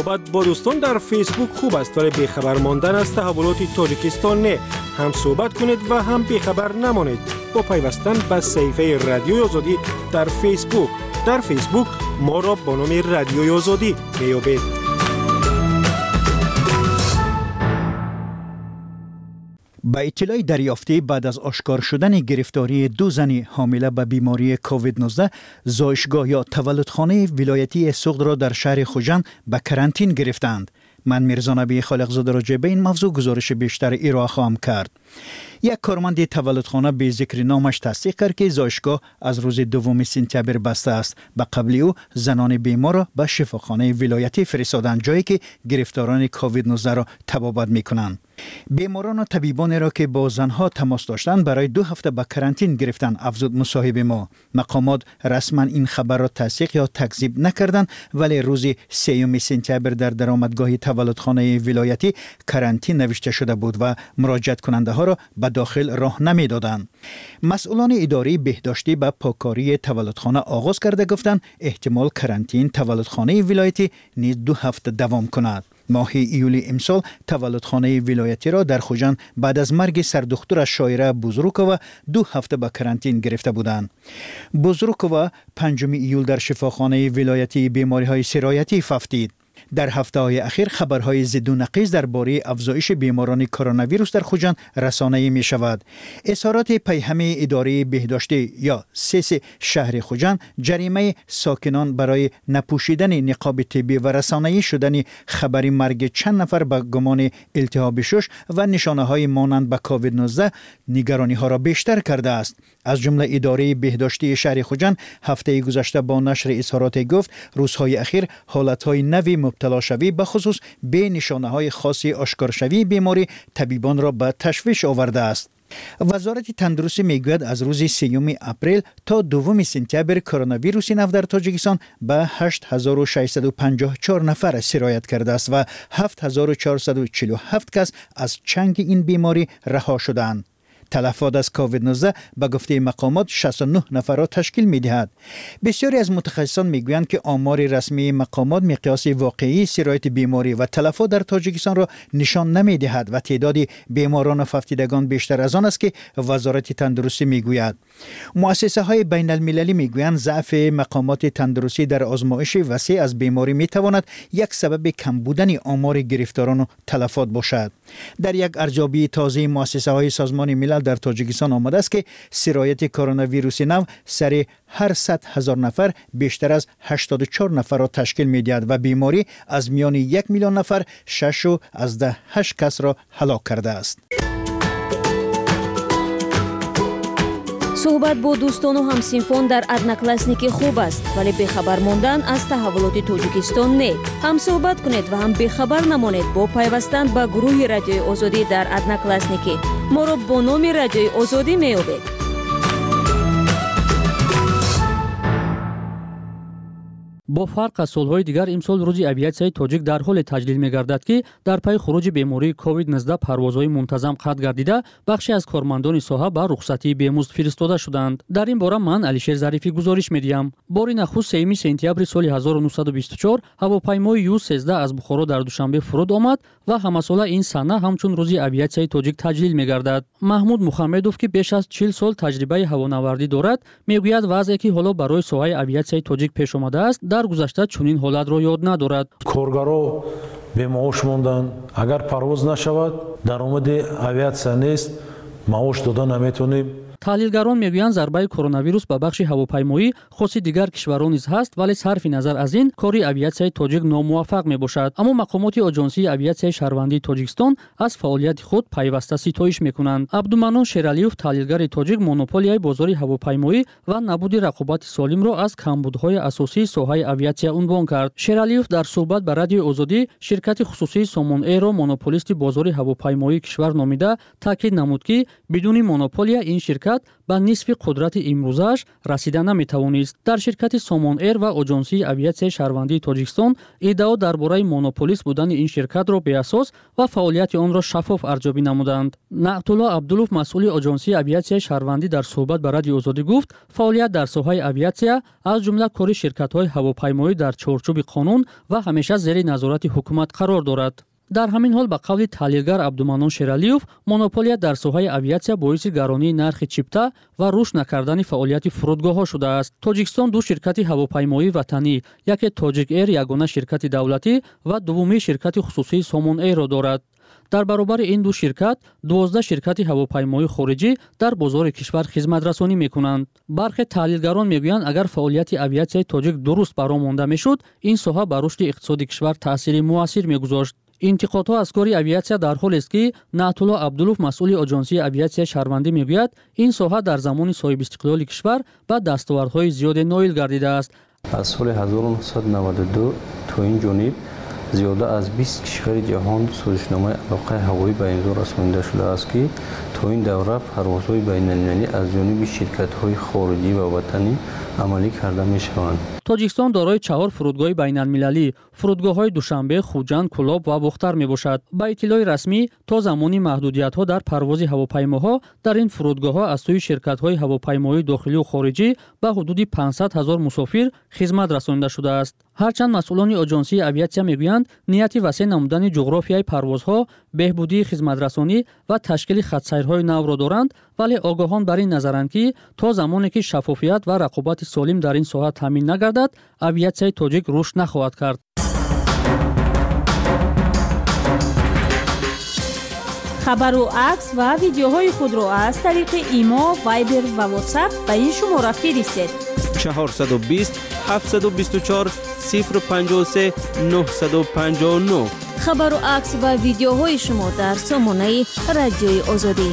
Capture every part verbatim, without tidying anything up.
صحبت با دوستان در فیسبوک خوب است ولی بیخبر ماندن از تحولات تاجیکستان نه. هم صحبت کنید و هم بیخبر نمانید با پیوستن به صفحه رادیوی آزادی در فیسبوک. در فیسبوک ما را با نام رادیوی آزادی میابید. با اطلاع دریافتی بعد از آشکار شدن گرفتاری دو زن حامله به بیماری کووید نوزده، زایشگاه یا تولدخانه ولایتی سوخت را در شهر خوجند به کرانتین گرفتند. من میرزا نبی خالقزاده راجع به این موضوع گزارش بیشتر ارائه خواهم کرد. یک کارمند تولدخانه به ذکر نامش تصدیق کرد که زایشگاه از روز دوم سپتامبر بسته است. به قبل او زنان بیمار را به شفاخانه ولایتی فرستادند، جایی که گرفتاران کووید نوزده را طبابت میکنند. بیماران و طبیبانی را که با زنها تماس داشتند برای دو هفته به کرانتین گرفتند، افزود مصاحب ما. مقامات رسما این خبر را تصدیق یا تکذیب نکردند، ولی روز سوم سپتامبر در درآمدگاه تولدخانه ولایتی کرانتین نوشته شده بود و مراجعت کننده ها را به داخل راه نمیدادند. مسئولان اداره بهداشتی به پاککاری تولدخانه آغاز کرده گفتند احتمال کرانتین تولدخانه ولایتی نیز دو هفته دوام کند. ماه ایولی امسال تولدخانه ولایتی را در خوجند بعد از مرگ سردختر شاعره بزرگووا دو هفته به کرانتین گرفته بودند. بزرگووا پنجم ایول در شفاخانه ولایتی بیماری‌های سرایتی ففتید. در هفته‌های اخیر خبرهای ضد و نقیض درباره افزایش بیماران کرونا ویروس در خوجند رسانه‌ای می شود. اظهارات پیهم اداره بهداشتی یا سس شهر خوجند جریمه ساکنان برای نپوشیدن نقاب طبی و رسانه‌ای شدن خبری مرگ چند نفر به گمان التهاب شش و نشانه‌های مانند به کووید نوزده نگرانی‌ها را بیشتر کرده است. از جمله اداره بهداشتی شهر خوجند هفته گذشته با نشر اظهارات گفت روزهای اخیر حالت‌های نوی مبتلا شوی به خصوص به نشانه‌های خاصی آشکار شوی بیماری طبیبان را به تشویش آورده است. وزارت تندرستی میگوید از روز سوم اپریل تا دوم سپتامبر کرونا ویروس نو در تاجیکستان به هشت هزار و ششصد و پنجاه و چهار نفر سرایت کرده است و هفت هزار و چهارصد و چهل و هفت کس از چنگ این بیماری رها شدند. تلفات از کووید نوزده به گفته مقامات شصت و نه نفر را تشکیل می‌دهد. بسیاری از متخصصان میگویند که آمار رسمی مقامات مقیاس واقعی سرایت بیماری و تلفات در تاجیکستان را نشان نمی‌دهد و تعداد بیماران و ففتیدگان بیشتر از آن است که وزارت تندرستی میگوید. مؤسسه‌های بین‌المللی میگویند ضعف مقامات تندرستی در آزمایش وسیع از بیماری میتواند یک سبب کم بودن آمار گرفتاران و تلفات باشد. در یک ارزیابی تازه مؤسسه‌های سازمان ملل در تاجیکستان آمده است که سرایت کرونا ویروس نو سر هر صد هزار نفر بیشتر از هشتاد و چهار نفر را تشکیل می‌دهد و بیماری از میان یک میلیون نفر شش و از ده هشت کس را هلاک کرده است. صحبت با دوستان و همسینفان در ادناکلاسنیکی خوب است ولی بیخبر ماندن از تحولات تاجیکستان نه. هم صحبت کنید و هم بیخبر نمانید با پیوستن به گروه رادیوی آزادی در ادناکلاسنیکی. ما را با نام رادیوی آزادی میابید. با فرق از سالهای دیگر امسال روزی اویاسیای تاجیک در حال تجلیل می‌گردد که در پی خروج بیماری کووید نوزده پروازهای منتظم قطع گردیده بخشی از کارمندان ساحه به رخصتی بیمزد فرستاده شدند. در این باره من علیشیر ظریفی گزارش می‌دهم. باری نخست سوم سپتامبر سال هزار و نهصد و بیست و چهار هواپیمای یو سیزده از بخارا در دوشنبه فرود آمد و همساله این سنه همچون روزی اویاسیای تاجیک تجلیل می‌گردد. محمود محمدوف که بیش از چهل سال تجربه هوانوردی دارد میگوید وضعی که حالا برای ساحه اویاسیای تاجیک پیش آمده است در گذشته چنین حالت را یاد ندارد. کارگرها به معاش موندن، اگر پرواز نشود درآمد اویاسیا نیست، معاش دادن نمیتونیم. تحلیلگران میگویند ضربه کرونا ویروس به بخش هواپیمایی خاص دیگر کشوران نیز هست ولی صرف نظر از این کاری اویاسیای تاجیک ناموفق میباشد. اما مقامات آژانسی اویاسیای شهروندی تاجیکستان از فعالیت خود پیوسته ستایش میکنند. عبدالمنان شیرالیوف تحلیلگر تاجیک مونوپولیای بازار هواپیمایی و نبود رقابت سالم را از کمبودهای اساسی ساحه اویاسیا عنوان کرد. شیرالیوف در صحبت با رادیو آزادی شرکت خصوصی سامون ایر را مونوپولیست بازار هواپیمایی کشور نامیده تاکید نمود که بدون مونوپولیا این شرکت شرکت به نصف قدرت امروزش رسیده نمیتوانست. در شرکت سامان ایر و آژانسی آویاسیای شهروندی تاجیکستان ادعا درباره مونوپولیست بودن این شرکت را به اساس و فعالیت آن را شفاف ارزیابی نمودند. نعت‌الله عبدالوف مسئول آژانسی آویاسیای شهروندی در صحبت با رادیو آزادی گفت فعالیت در ساحه آویاسیا از جمله کار شرکت‌های هواپیمایی در چارچوب قانون و همیشه زیر نظارت حکومت قرار دارد. در همین حال به قول تحلیلگر عبدالمنان شیرالیوف مونوپولیت در ساحه آویاسیا باعث گرانی نرخ چیپتا و رشد نکردن فعالیت فرودگاه‌ها شده است. تاجیکستان دو شرکت هواپیمایی وطنی، یک تاجیک ایر یگانه شرکت دولتی و دومی شرکت خصوصی سامان ایر را دارد. در برابر این دو شرکت دوازده شرکت هواپیمایی خارجی در بازار کشور خدمت رسانی می‌کنند. برخی تحلیلگران می‌گویند اگر فعالیت آویاسیای تاجیک درست برآمده می‌شد این ساحه بر رشد اقتصادی کشور تأثیر مؤثر می‌گذاشت. انتقادها از کاری آویاسیا در حالی است که نعت‌الله عبدالوف مسئول آژانسی آویاسیای شهروندی میگوید این ساحه در زمان صاحب استقلال کشور به دستاوردهای زیاد نائل گردیده است. از سال هزار و نهصد و نود و دو تا این جانب زیاده از بیست کشور جهان سازشنامه علاقه هوایی به امضا رسانیده شده است که تا این دوره پروازهای بین‌المللی از جانب شرکت‌های خارجی و وطنی عملی کرده می‌شوند. تاجیکستان دارای چهار فرودگاه بین‌المللی، فرودگاه‌های دوشنبه، خوجند، کلاب و بختر میباشد. با اطلاع رسمی تا زمانی محدودیت‌ها در پرواز هواپیماها در این فرودگاه‌ها از سوی شرکت‌های هواپیمایی داخلی و خارجی به حدود پانصد هزار مسافر خدمت رسانیده شده است. هرچند مسئولان آژانسی آویاسیا میگویند نیت وسیع نمودن جغرافیای پروازها، بهبودی خدمترسانی و تشکیل خط‌سیرهای نو را دارند، ولی آگاهان بر این نظرند که تا زمانی که شفافیت و رقابت سالم در این ساحه تامین نگردد آویاسیای تاجیک رشد نخواهد کرد. خبر و عکس و ویدیوهای خود را از طریق ایما، وایبر و واتساپ به این شماره فرستید. چهارصد و بیست هفتصد و بیست و چهار صفر پنجاه و سه نهصد و پنجاه و نه. خبر و عکس و ویدیوهای شما در سامانه رادیوی آزادی.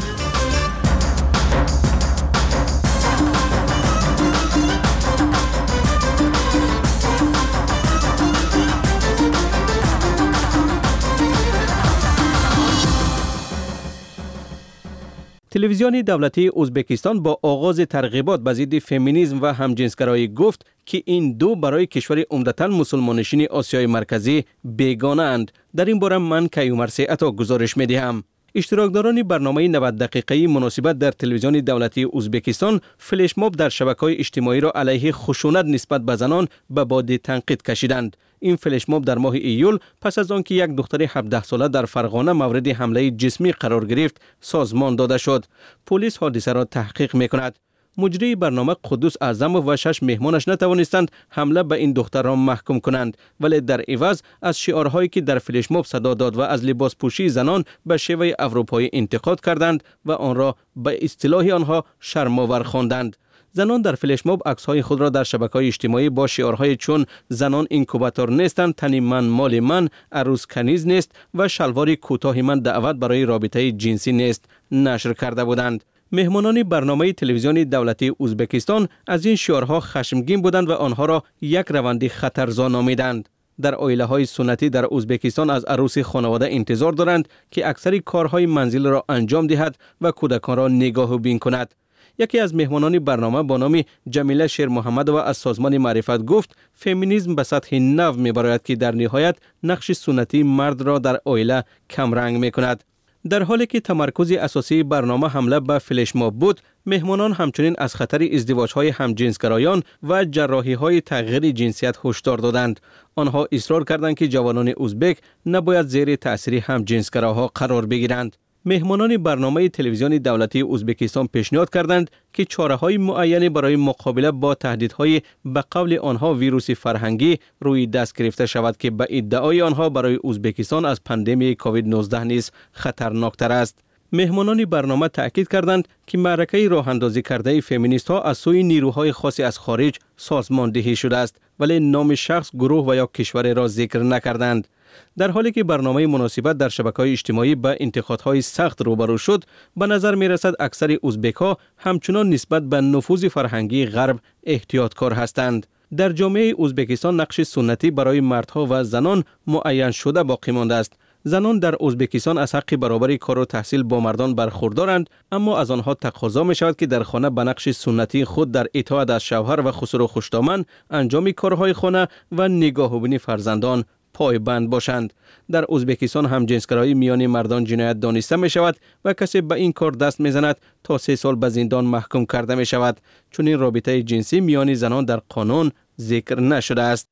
تلویزیون دولتی ازبکستان با آغاز ترغیبات به ضد فمینیسم و همجنسگرایی گفت که این دو برای کشور عمدتاً مسلمانشین آسیای مرکزی بیگانه اند. در این باره من کیومرث عطا گزارش می‌دهم. اشتراکداران برنامه نود دقیقه‌ای مناسبت در تلویزیون دولتی ازبکستان فلش ماب در شبکه‌های اجتماعی را علیه خشونت نسبت به زنان به باد تنقید کشیدند. این فلش ماب در ماه ایول پس از آنکه یک دختر هفده ساله در فرغانه مورد حمله جسمی قرار گرفت سازمان داده شد. پلیس حادثه را تحقیق می‌کند. مجری برنامه قدوس اعظم و شش مهمانش نتوانستند حمله به این دختر را محکوم کنند، ولی در عوض از شعارهایی که در فلش ماب صدا داد و از لباس پوشی زنان به شیوه اروپایی انتقاد کردند و آن را به اصطلاح آنها شرم‌آور خواندند. زنان در فلش ماب عکس‌های خود را در شبکه‌های اجتماعی با شعارهای چون زنان اینکوباتور نیستند، تن من مال من، عروس کنیز نیست و شلوار کوتاه من دعوت برای رابطه جنسی نیست نشر کرده بودند. مهمانان برنامه تلویزیون دولتی ازبکستان از این شعارها خشمگین بودند و آنها را یک روند خطرزا نامیدند. در عائله‌های سنتی در ازبکستان از عروس خانواده انتظار دارند که اکثر کارهای منزل را انجام دهد و کودکان را نگاه و بین کند. یکی از مهمانان برنامه با نام جمیله شیر محمد و از سازمان معرفت گفت فمینیسم به سطح نو می‌براید که در نهایت نقش سنتی مرد را در عائله کمرنگ می‌کند. در حالی که تمرکز اساسی برنامه حمله به فلش ماب بود، مهمانان همچنین از خطر ازدواج‌های همجنسگرایان و جراحی‌های تغییر جنسیت هشدار دادند. آنها اصرار کردند که جوانان ازبک نباید زیر تأثیر همجنسگراها قرار بگیرند. مهمانان برنامه تلویزیون دولتی ازبکستان پیشنهاد کردند که چاره‌های معینی برای مقابله با تهدیدهای به قول آنها ویروس فرهنگی روی دست گرفته شود که به ادعای آنها برای ازبکستان از پاندمی کووید نوزده نیز خطرناکتر است. مهمانان برنامه تأکید کردند که معرکه راه اندازی کرده فمینیست‌ها از سوی نیروهای خاصی از خارج سازماندهی شده است، ولی نام شخص، گروه و یا کشور را ذکر نکردند. در حالی که برنامه مناسبت در شبکه‌های اجتماعی به انتقادهای سخت روبرو شد، به نظر می‌رسد اکثر ازبک‌ها همچنان نسبت به نفوذ فرهنگی غرب احتیاطکار هستند. در جامعه ازبکستان نقش سنتی برای مردها و زنان معین شده باقی مانده است. زنان در ازبکستان از حق برابری کار و تحصیل با مردان برخوردارند، اما از آنها تقاضا می شود که در خانه به نقش سنتی خود در اطاعت از شوهر و خسر و خوشدامن انجام کارهای خانه و نگاهبانی فرزندان پایبند باشند. در ازبکستان هم جنسگرایی میان مردان جنایت دانسته می شود و کسی به این کار دست می زند تا سه سال به زندان محکوم کرده می شود، چون این رابطه جنسی میان زنان در قانون ذکر نشده است.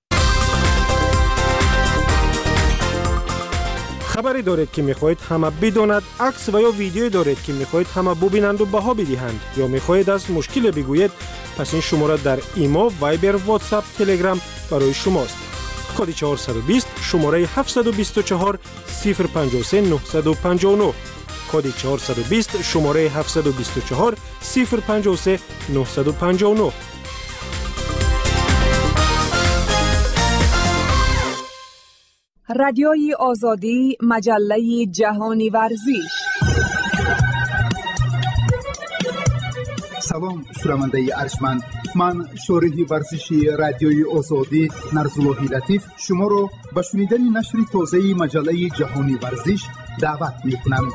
خبری دارید که میخواهید همه بداند، عکس و یا ویدیویی دارید که میخواهید همه ببینند و بها بدهند، یا میخواهید از مشکل بگویید، پس این شماره در ایما، وایبر، واتساپ، تلگرام برای شماست. کد چهارصد و بیست شماره هفتصد و بیست و چهار صفر پنجاه و سه نهصد و پنجاه و نه. کد چهارصد و بیست شماره هفتصد و بیست و چهار صفر پنجاه و سه نهصد و پنجاه و نه. رادیوی آزادی، مجله جهانی ورزش. سلام شنونده ارجمند، من شارح ورزشی رادیوی آزادی نرزاللهی لطیف شما را به شنیدن نشر تازه مجله جهانی ورزش دعوت می‌کنم.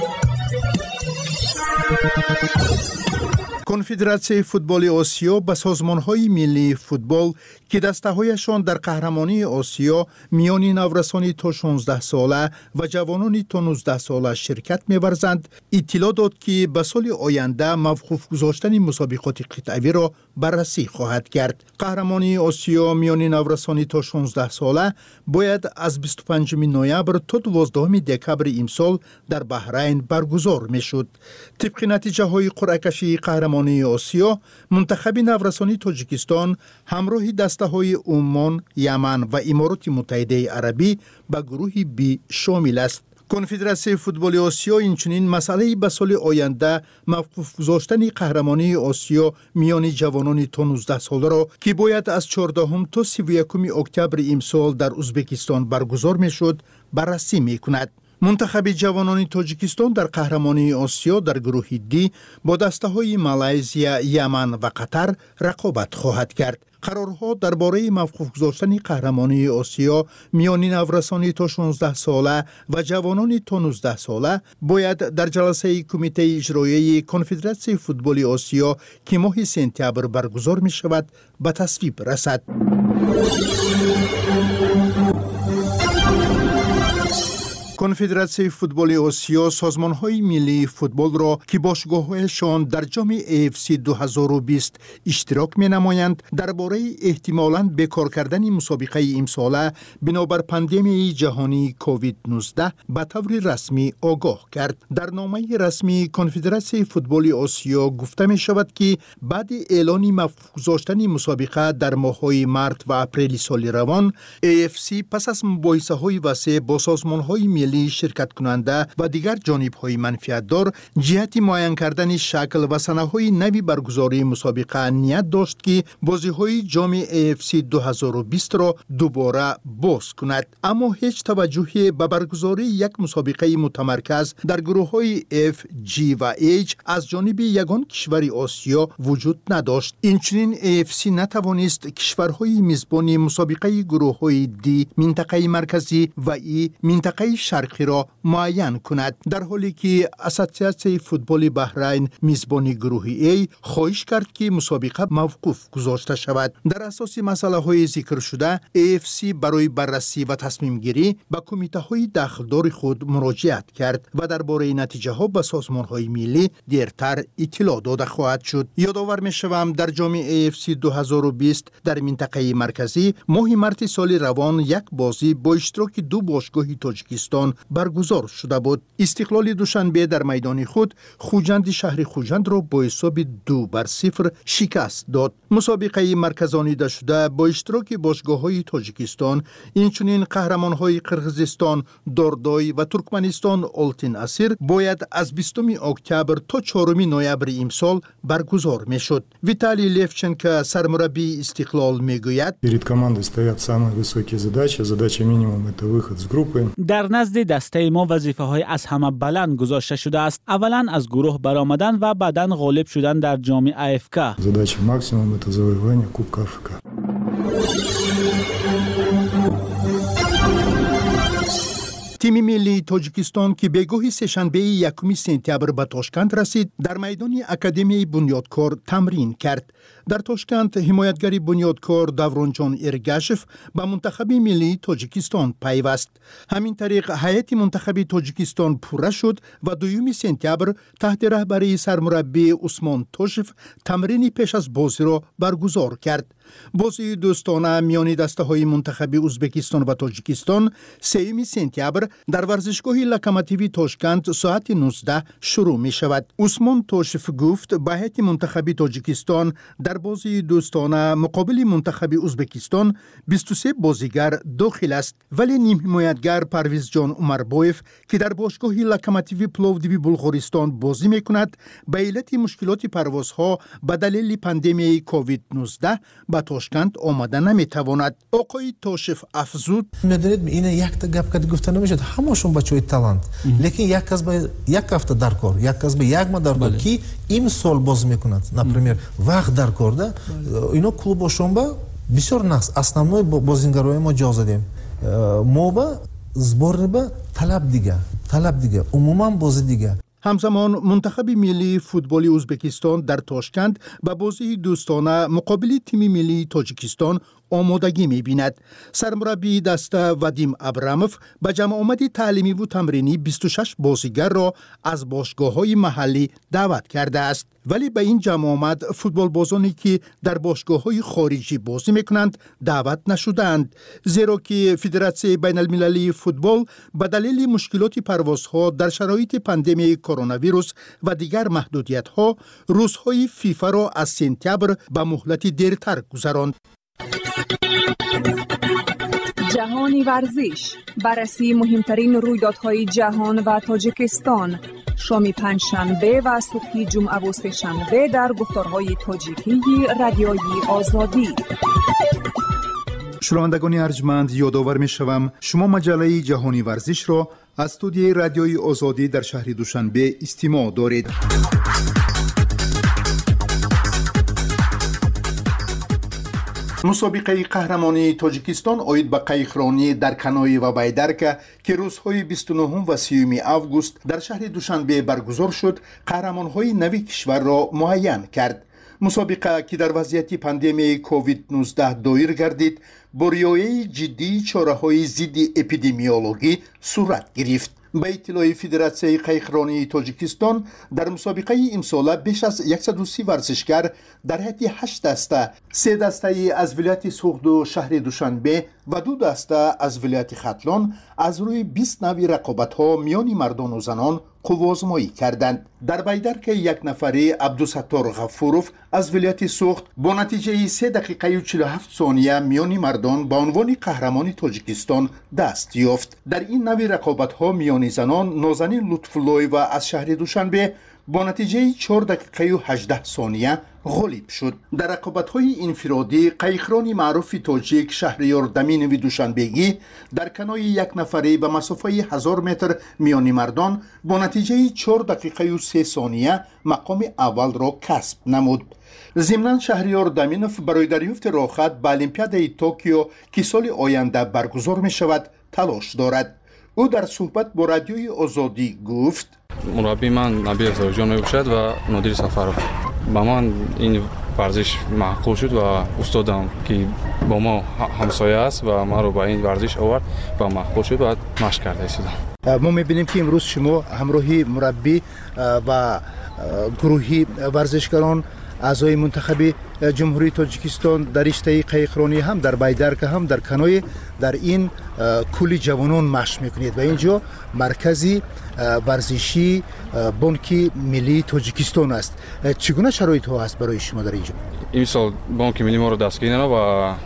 کنفدراسیون فوتبال آسیا به سازمان‌های ملی فوتبال که دسته‌هایشان در قهرمانی آسیا میان نورسان تا شانزده ساله و جوانان تا نوزده ساله شرکت می‌ورزند، اطلاع داد که به سال آینده موقوف گذاشتن مسابقات قطعی را بررسی خواهد کرد. قهرمانی آسیا میان نورسان تا شانزده ساله باید از بیست و پنجم نوامبر تا دوازدهم دکمبر امسال در بحرین برگزار می‌شد. طبق نتیجه‌های قرعه کشی قهرمانی آسیا، منتخب نورسانی تاجیکستان همراه دسته‌های عمان، یمن و امارات متحده عربی به گروه بی شامل است. کنفدراسیون فوتبال آسیا اینچنین مسئله به سال آینده موقوف گذاشتن قهرمانی آسیا میان جوانان تا نوزده ساله را که باید از چهاردهم تا سی و یکم اکتبر امسال در ازبکستان برگزار میشد بررسی میکند. منتخب جوانان تاجیکستان در قهرمانی آسیا در گروه دی با دسته‌های مالزیا، یمن و قطر رقابت خواهد کرد. قرارها درباره موقوف گذاشتن قهرمانی آسیا میان نورسان تا شانزده ساله و جوانان تا نوزده ساله باید در جلسه کمیته اجرایی کنفدراسیون فوتبال آسیا که ماه سپتامبر برگزار می شود به تصویب رسد. کنفدراسیون فوتبال آسیا سازمان‌های ملی فوتبال را که باشگاه‌هایشان در جام ای اف سی دو هزار و بیست اشتراک می‌نمایند درباره احتمالاً بیکار کردن مسابقه امساله بنابر پاندمی جهانی کووید نوزده به طور رسمی آگاه کرد. در نامه رسمی کنفدراسیون فوتبال آسیا گفته می‌شود که بعد اعلان موقوف گذاشتن مسابقه در ماه‌های مارس و اپریل سال روان، ای اف سی پس از مباحثه‌های وسیع با سازمان‌های ملی شرکت کننده و دیگر جانب‌های منفعت‌دار جهت معین کردن شکل و سنه‌های نوی برگزاری مسابقه نیت داشت که بازی‌های جام ای اف سی دو هزار و بیست را دوباره باز کند، اما هیچ توجهی به برگزاری یک مسابقه متمرکز در گروه‌های F، G و H از جانب یگان کشور آسیا وجود نداشت. اینچنین ای اف سی نتوانست کشورهای میزبان مسابقه گروه‌های D منطقه مرکزی و ای منطقه شرقی را معین کند، در حالی که اساسیاسیون فوتبال بحرین میزبان گروه ای خواهش کرد که مسابقه موقوف گذاشته شود. در اساس مسئله های ذکر شده، ای اف سی برای بررسی و تصمیم گیری به کمیته های داخلدار خود مراجعت کرد و درباره نتیجه ها به سازمان های ملی دیرتر اطلاع داده خواهد شد. یادآور می شوم در جام ای اف سی دو هزار و بیست در منطقه مرکزی ماه مارس سال روان یک بازی با اشتراک دو باشگاه تاجیکستان برگزار شده بود. استقلال دوشنبه در میدان خود خوجند شهر خوجند را با حساب دو بر صفر شکست داد. مسابقه مرکزانیده شده با اشتراک باشگاه‌های تاجیکستان، اینچنین قهرمان‌های قرغیزستان داردای و ترکمنستان آلتین اسیر باید از بیستم اکتبر تا چهارم نوامبر امسال برگزار میشد. ویتالی لیفچنکو سرمربی استقلال میگوید: перед командой стоят самые высокие задачи, задача минимум это выход с группы. در نزد دسته ما وظیفه‌های از همه بلند گذاشته شده است. اولا از گروه برآمدن و بعداً غالب شدن در جام ای اف کی. Задача максимум это завоевание Кубка Африки. تیم ملی تاجیکستان که بگاه سه‌شنبه یکم سپتامبر به تاشکند رسید در میدان اکادمی بنیادکار تمرین کرد. در تاشکند حمایتگر بنیادکار دورانجان ارگاشف به منتخب ملی تاجیکستان پیوست. همین طریق هیئت منتخب تاجیکستان پوره شد و دوم سپتامبر تحت رهبری سرمربی عثمان توشف تمرین پیش از بازی را برگزار کرد. بازی دوستانه میان دسته‌های منتخب ازبکستان و تاجیکستان سوم سپتامبر در ورزشگاه لوکوموتیو تاشکند ساعت نوزده شروع می شود. عثمان توشف گفت به هیئت منتخب تاجیکستان در بازی دوستانه مقابل منتخب ازبکستان بیست و سه بازیگر داخل است، ولی نیم حمایتگر پرویز جان عمربایف که در باشگاه لوکوموتیو پلوودیو بلغارستان بازی می کند به علت مشکلات پروازها به دلیل پاندمی کووید نوزده به تاشکند آمده نمی تواند. آقای توشف افزود: میدونید این یک تا گپ کد گفته نمیشه، همشون بچهای تالنت، لیکن یک کس به یک هفته در کار، یک کس به یک ماه در کار کی این سال باز میکند، например وقت در کار ده اینا клубошон ба бисёр нақс основной бозингарои мо ҷо задем, мо ба сборни ба талаб дига талаб дига умуман бозӣ дига. همزمان منتخب ملی فوتبال ازبکستان در تاشکند به بازی دوستانه مقابل تیم ملی تاجیکستان آمادگی می‌بیند. سرمربی دسته وادیم ابراموف به جمع آمد تعلیمی و تمرینی بیست و شش بازیگر را از باشگاه‌های محلی دعوت کرده است. ولی به این جمع آمد فوتبال بازانی که در باشگاه‌های خارجی بازی می‌کنند دعوت نشدند، زیرا که فدراسیون بین المللی فوتبال به دلیل مشکلات پروازها در شرایط پاندمی کرونا ویروس و دیگر محدودیت‌ها روزهای فیفا را از سپتامبر به مهلت دیرتر گذراند. جهانی ورزش، بررسی مهمترین رویدادهای جهان و تاجیکستان، شام پنجشنبه و صبح جمعه و سه‌شنبه در گفتارهای تاجیکی رادیوی آزادی. شنوندگان ارجمند، یادآور می‌شوم شما مجله جهانی ورزش را از استودیوی رادیوی آزادی در شهر دوشنبه استماع دارید. مسابقه قهرمانی تاجیکستان اوید به قایقرانی در کنای و بیدرکه که روزهای بیست و نه و سی آگوست در شهر دوشنبه برگزار شد، قهرمانهای نوی کشور را معین کرد. مسابقه که در وضعیت پاندمی کووید نوزده دایر گردید، با رعایت جدی چاره‌های ضد اپیدمیولوژی صورت گرفت. به اطلاع فدراسیون قایقرانی تاجیکستان در مسابقه امسال بیش از صد و سی ورزشکار در هیئت هشت دسته، سه دسته از ولایت سوخت و شهر دوشنبه و دو دسته از ولایت ختلان از روی بیست نوع رقابت‌ها میان مردان و زنان قوازمایی کردند. در بیدرک یک نفره عبدالستار غفوروف از ولایت سوخت با نتیجه سه دقیقه و چهل و هفت ثانیه میان مردان به عنوان قهرمان تاجیکستان دست یافت. در این نوع رقابت‌ها میان زنان نازنین لطف‌الله و از شهر دوشنبه با نتیجه چهار دقیقه و هجده ثانیه غالب شد. در رقابت‌های انفرادی قایقران معروف تاجیک شهریار دمینوی دوشنبگی در کنای یک نفره به مسافه هزار متر میان مردان با نتیجه چهار دقیقه و سه ثانیه مقام اول را کسب نمود. ضمناً شهریار دمینوف برای دریافت راحت به المپیادای توکیو که سال آینده برگزار می شود تلاش دارد. او در صحبت با رادیوی آزادی گفت: مربی من نبی ازارجان میباشد و نادر سفرов. با من این ورزش معقول شد و استادم که با ما همسایه است و ما رو با این ورزش آورد و معقول شد و مشق کرده شدم. ما میبینیم که امروز شما همراهی مربی و گروهی ورزشکاران اعضای منتخب جمهوری تاجیکستان در رشته قایقرانی هم در بیدرک هم در کنای در این کولی جوانان مشق میکنید و اینجا مرکزی ورزشی بانک ملی تاجیکستان است. چگونه شرایط ها است برای شما در اینجا؟ این سال بانک ملی ما رو دست گرفته و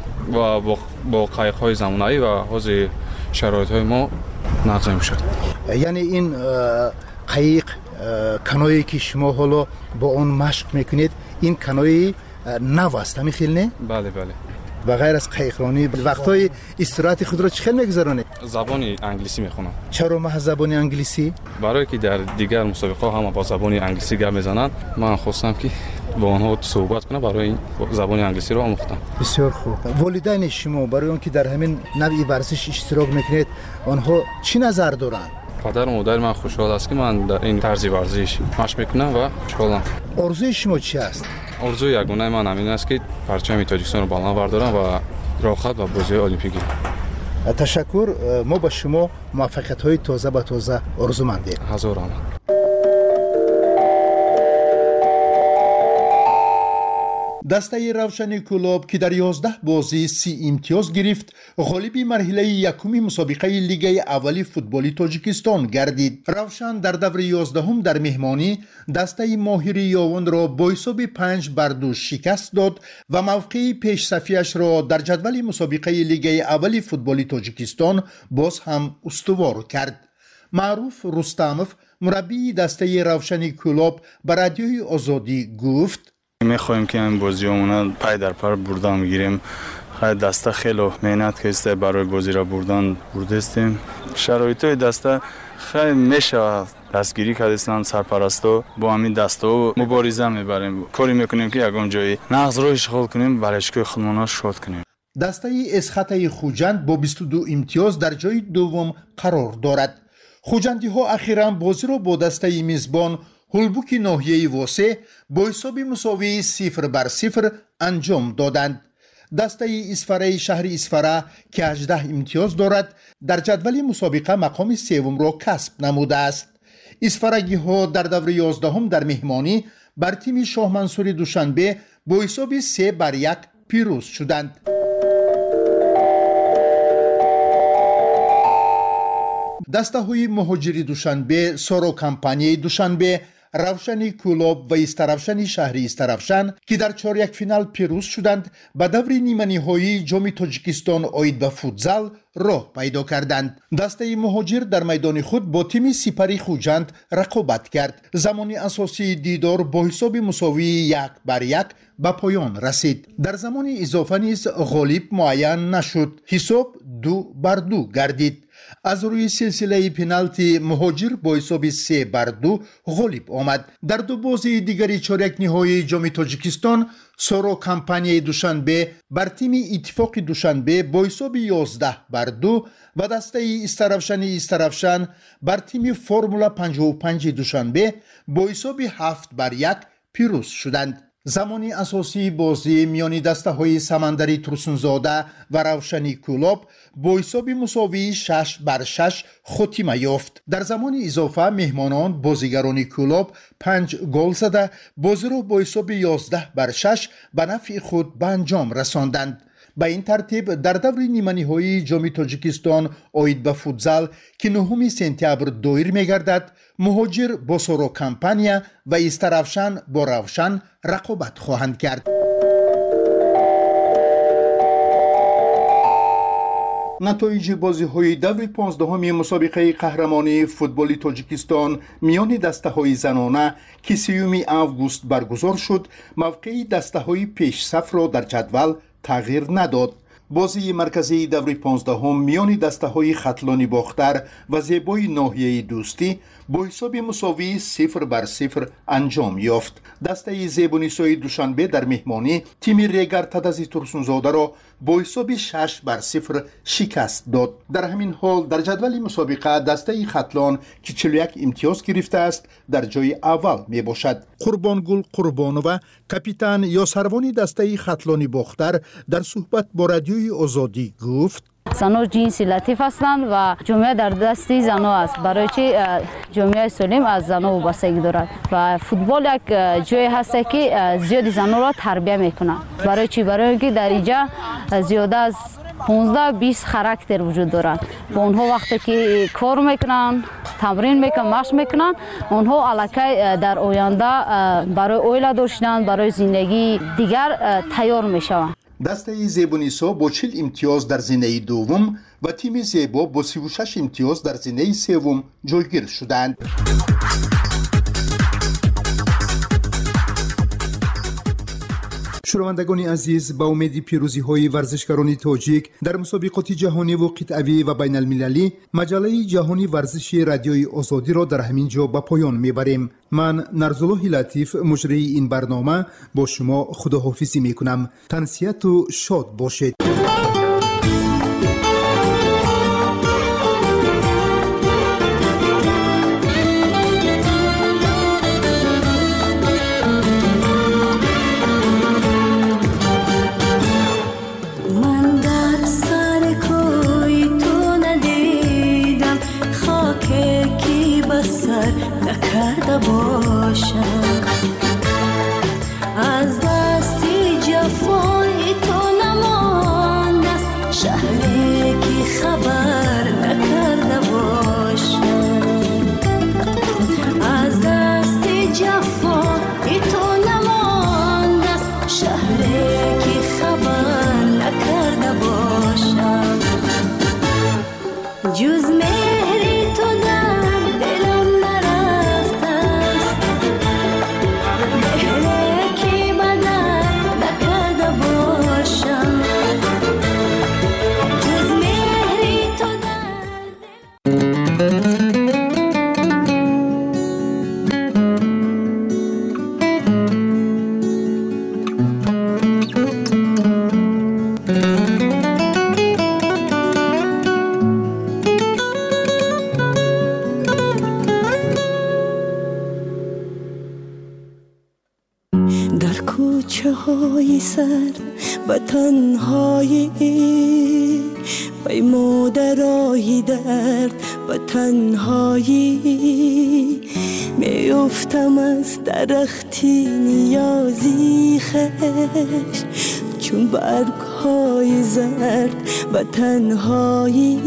و با با قایق های زمانه‌ای و حاضر شرایط های ما نظم شد. یعنی این قایق کنایی که شما حالا با اون مشق میکنید این کنایی نو است همین خیلی نه؟ بله بله. و غیر از قایقرانی وقتای استراحت خود را چه میگذرانید؟ زبان انگلیسی میخونم. چرا محض زبان انگلیسی؟ برای که در دیگر مسابقه ها هم با زبان انگلیسی گپ میزنند. من خواستم که با آنها صحبت کنم برای این زبان انگلیسی رو آموختم. بسیار خوب. والدین شما برای اون که در همین نوع ورزش اشتراک میکنید آنها چی نظر دارند؟ پدر و مادر من خوشحال است که من در این طرز ورزش مشق میکنم و خوشحالم. آرزوی شما چی است؟ آرزوی یگانه من همین است که پرچم تاجیکستان رو بالا بردارم و راحت و بازی المپیکی. تشکر. ما با شما موفقیت های تازه به تازه آرزومندیم. هزار آمد. دسته روشن کلوب که در یازده بازی سی امتیاز گرفت غالب مرحله یکمی مسابقه لیگ اولی فوتبالی تاجیکستان گردید. روشن در دور یازدهم در مهمانی دسته ماهر یاون را با حساب پنج بر دو شکست داد و موقع پیش صفیش را در جدول مسابقه لیگ اولی فوتبالی تاجیکستان باز هم استوار کرد. معروف رستموف مربی دسته روشن کلوب به رادیوی آزادی گفت: میخوایم که این بازیامون پای در پای بردن بگیریم. خیلی دسته خیلی مهنت کشیده برای بازی را بردن بردستیم. شرایطای دسته خیلی میشه دستگیری کردیم. سرپرستو با همین دسته مبارزه میبریم، کاری میکنیم که یگان جایی نقض رو اشغال کنیم، برشکوی خودمون شاد کنیم. دسته اسخطه خوجند با بیست و دو امتیاز در جای دوم قرار دارد. خوجندی ها اخیراً بازی را با دسته میزبان هولبوک ناحیه واسه با حساب مساوی صفر بر صفر انجام دادند. دسته اسفره شهر اسفره که هجده امتیاز دارد در جدول مسابقه مقام سوم را کسب نموده است. اسفرگی ها در دور یازدهم در مهمانی بر تیم شاه منصور دوشنبه با حساب سه بر یک پیروز شدند. دسته های مهاجری دوشنبه، سارو کمپانی دوشنبه، روشن کلوب و استرافشن شهری استرافشن که در چهار یک فینال پیروز شدند به دور نیمه نهایی جام تاجیکستان آید به فوتزال راه پیدا کردند. دسته مهاجر در میدان خود با تیم سپری خوجند رقابت کرد. زمان اساسی دیدار با حساب مساوی یک بر یک به پایان رسید. در زمان اضافه نیز غالب معین نشد. حساب دو بر دو گردید. از روی سلسله پنالتی مهاجر با حساب سه بر دو غالب آمد. در دو بازی دیگری چهارک نهایی جام تاجیکستان سارو کمپانی دوشنبه بر تیم اتفاق دوشنبه با حساب یازده بر دو و دسته استرافشن استرافشن بر تیم فرمولا پنجاه و پنج دوشنبه با حساب هفت بر یک پیروز شدند. زمانی اساسی بازی میانی دسته های سمندری ترسونزاده و روشنی کلوب با حساب مساوی شش بر شش خاتمه یافت. در زمان اضافه مهمانان بازیگران کلوب پنج گل زده بازی را با حساب یازده بر شش به نفع خود به انجام رساندند. به این ترتیب در دور نیمه نهایی جام تاجیکستان آید به فوتزال که نهم سپتامبر دایر می‌گردد، مهاجر با سارو کمپانیا و استرافشن با روشن رقابت خواهند کرد. نتایج بازی های دور پانزدهم مسابقه قهرمانی فوتبالی تاجیکستان میان دسته های زنانه که سیوم آگوست برگزار شد موقع دسته های پیش صف را در جدول تغییر نداد. بازی مرکزی دور پانزدهم میان دسته های خطلانی باختر و زیبای ناحیه دوستی با حساب مساوی صفر بر صفر انجام یافت. دسته زیبونیسای دوشنبه در مهمانی تیم ریگر تدازی ترسونزاده را با حساب شش بر صفر شکست داد. در همین حال در جدول مسابقه دسته خطلان که چهل و یک امتیاز گرفته است در جای اول می باشد. قربانگل قربانوه کاپیتان یا سروان دسته خطلانی باختر در صحبت با رادیوی آزادی گفت: زنها جنسی لطیف هستند و جامعه در دستی زنها است، برای چی جامعه سالم از زنها وابستگی دارد و فوتبال یک جای هست که زیادی زنها را تربیت میکنه. برای چی؟ برای اینکه در اینجا زیاده از پانزده بیست خاراکتر وجود دارد. با اونها وقتی که کار میکنن، تمرین میکنن، مشق میکنن، اونها الکی در آینده برای اویلا داشتن، برای زندگی دیگر تیار میشوند. دسته زیبونیسا با چهل امتیاز در زینه دوم و تیم زیبا با سی و شش امتیاز در زینه سوم جایگیر شدند. شنوندگان عزیز، با امید پیروزی های ورزشکاران تاجیک در مسابقات جهانی و قطعی و بین المللی، مجله جهانی ورزش رادیوی آزادی را در همین جا به پایان میبریم. من نرزالله لطیف مجری این برنامه با شما خداحافظی میکنم. تنسیت و شاد باشید. از دستی جفای تو نماند است شهری که خبر نکرده باشم. از دستی جفای تو نماند است شهری که خبر نکرده باشم. جز مهری تو در دلم نرفته است، مهری که بدل نکرده باشم. جز مهری تو در کوچه های سرد و تنهایی، پیمودرای درد و تنهایی، میافتم از درختی نیازی خش، چون برگ های زرد و تنهایی.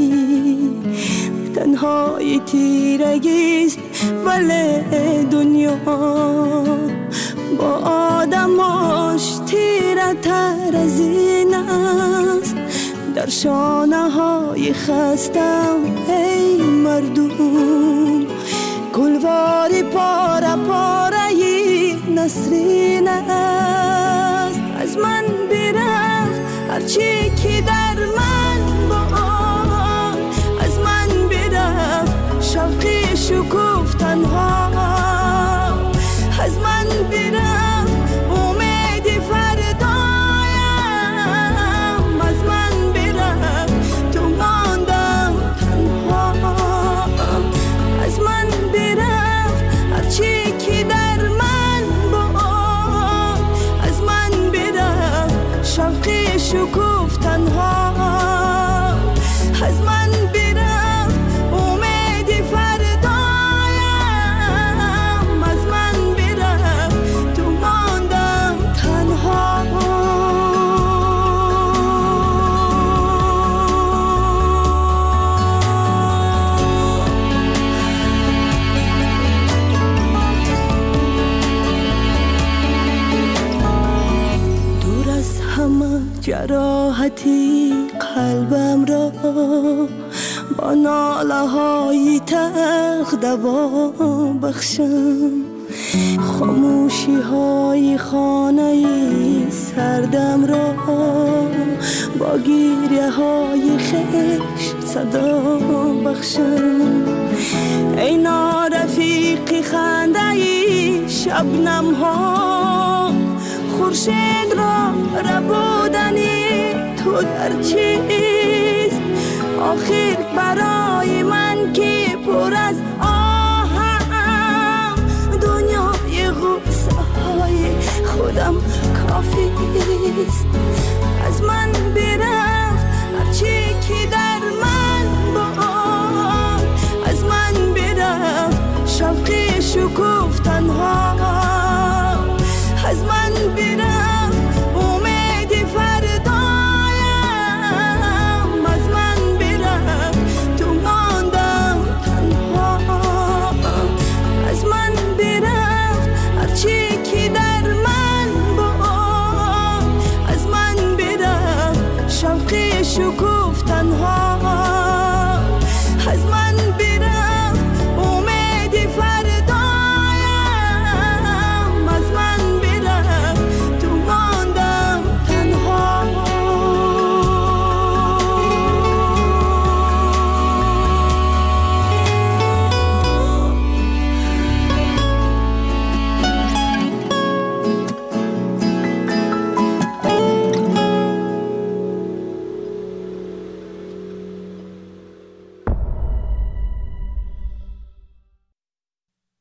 تنهایی تیرگیست ولی دنیا با آدماش تیره تر از این است. در شانه های خستم ای مردم، گلواری پاره پاره نسرین است. از من برفت هرچی که در من بود، از من برفت شوقی شکوفتن ها. از من برفت امید فردایم، از من برفت تو ماندم تنها. از من برفت هرچی که در من بود، از من برفت شوقی شکوفتن ها. از من برفت امید فردایم، از من برفت تو ماندم تنها. دور از همه جراحتی قلبم را با ناله های تلخ دوا بخشم. خاموشی های خانه سردم را با گیریه های خشت صدا بخشم. ای نارفیقی خنده شبنم ها، خورشید را ربودنی تو در چیست؟ آخر برای من که پر از آهم، دنیای غصه های خودم کافی است. از من برفت هرچی که در من بود، از من برفت شوقی شکوفتن ها.